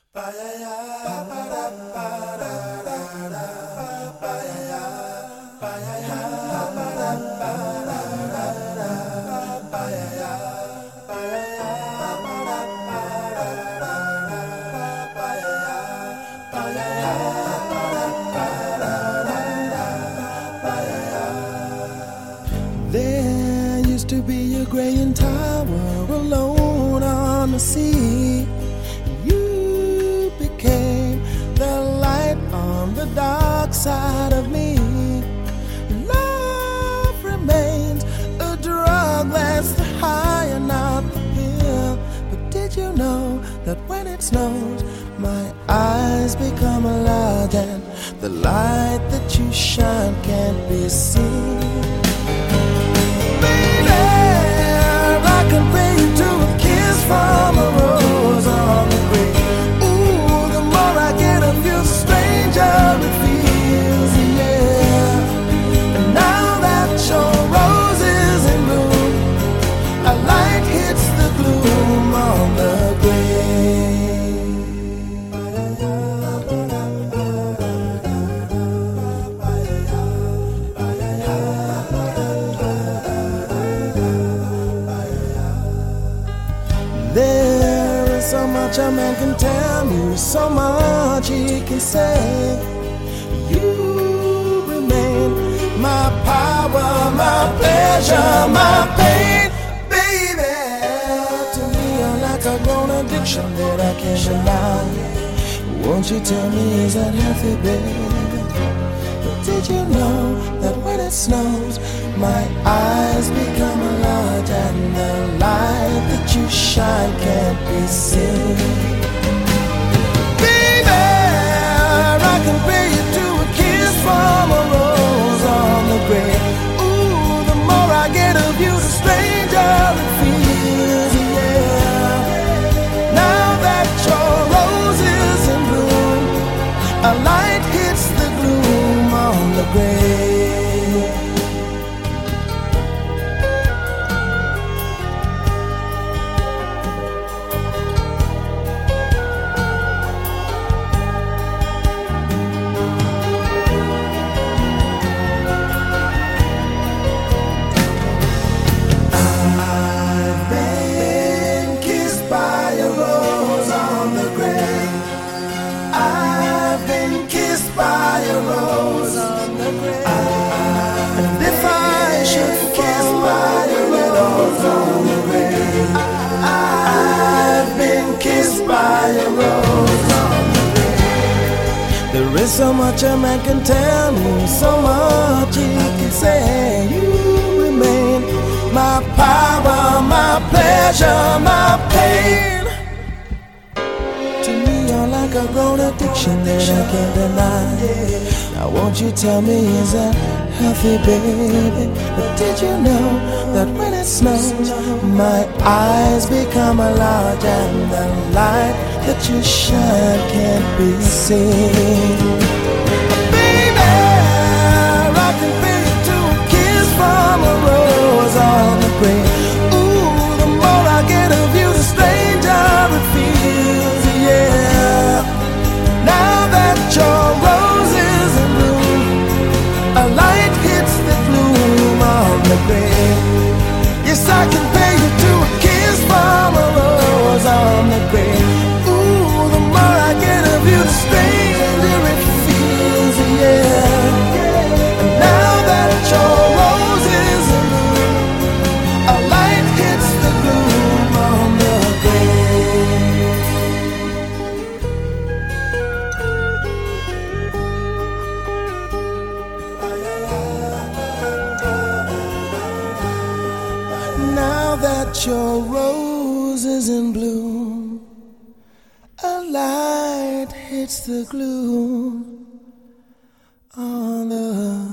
There used to be a graying tower alone on the sea. You became the light on the dark side of me. Love remains a drug that's the high and not the pill. But did you know that when it snows, my eyes become large and the light that you shine can't be seen? I can pay you to a kiss from a rose on the grave. Ooh, the more I get of you, the stranger it feels, yeah. And now that your rose is in bloom, a light hits the gloom on the grave. There is so much a man can tell me, so much he can say. You remain my power, my pleasure, my pain, baby. To me you're like a grown addiction that I can't deny. Won't you tell me, is that healthy, baby? But did you know that when it snows, my eyes become large and the light that you shine can't be seen? Baby, I can pay you to a kiss from a rose on the grave. Ooh, the more I get of you, the stranger it feels, yeah. Now that your rose is in bloom, a light hits the gloom on the grave. There is so much a man can tell me, so much he can say. You remain my power, my pleasure, my pain. To me you're like a grown addiction that I can't deny. Now won't you tell me, is that healthy, baby? But did you know that when it snows, my eyes become large and the light that you shine can't be seen? Baby, I can pay you to a kiss from a rose on the grave. Ooh, the more I get of you, the stranger it feels, yeah. Now that your rose is in bloom, a light hits the gloom on the grave. Yes, I can pay you to a kiss from a rose on the grave. Ooh, the more I get of you, the stranger it feels, yeah. And now that your rose is in bloom, a light hits the gloom on the grave. Now that your rose is in bloom, a light hits the gloom on the